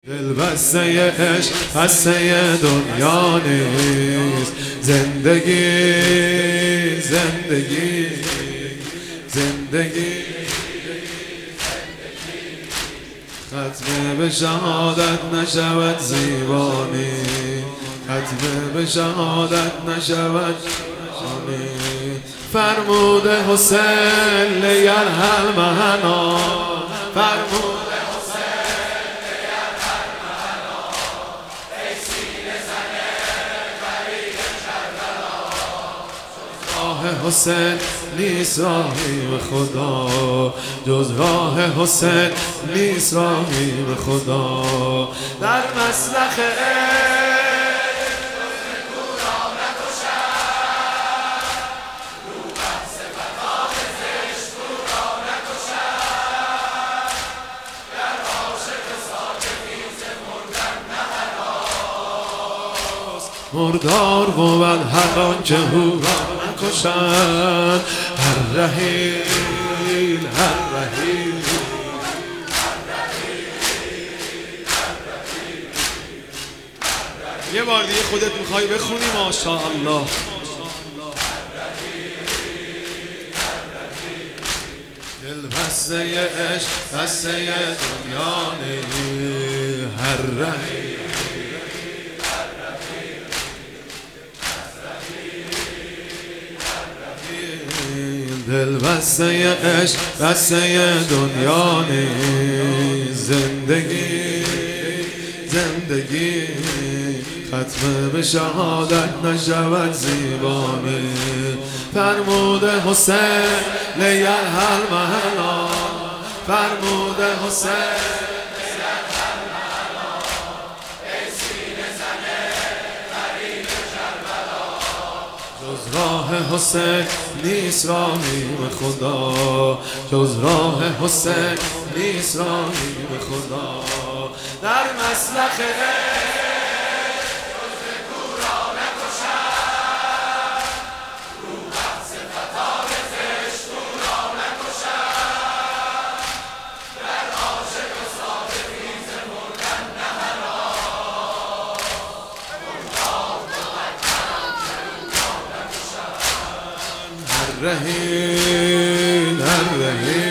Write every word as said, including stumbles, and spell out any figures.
دل بسته عشق بسته دنیا نیست. زندگی زندگی زندگی ختم به شهادت نشود زیبانی، ختم به شهادت نشود زیبانی. فرموده حسین لیرحل مهنا، فرموده حسین نیست راهی به خدا، جز راه حسین نیست راهی به خدا. در مسلخ مردار بود هر آنچه او را نکشند. هر رحیل هر رحیل یه بار دیگه خودت میخوای بخونی ماشاءالله. دل بسته عشق بسته دنیا نیست. هر رحیل دل بسته عشق بسته دنیا نیست. زندگی زندگی ختم به شهادت نشود زیبانی. فرموده حسین لیرحل مهنا، فرموده حسین جز راه حسین نیست راهی به خدا، جز راه حسین نیست راهی به خدا. در مسلخ جز کورا نکشد، رو بحث فتای زشت کورا نکشد. در عاشق و صادقی ز مردن نه هراس، مردار بود هر رحیل هر رحیل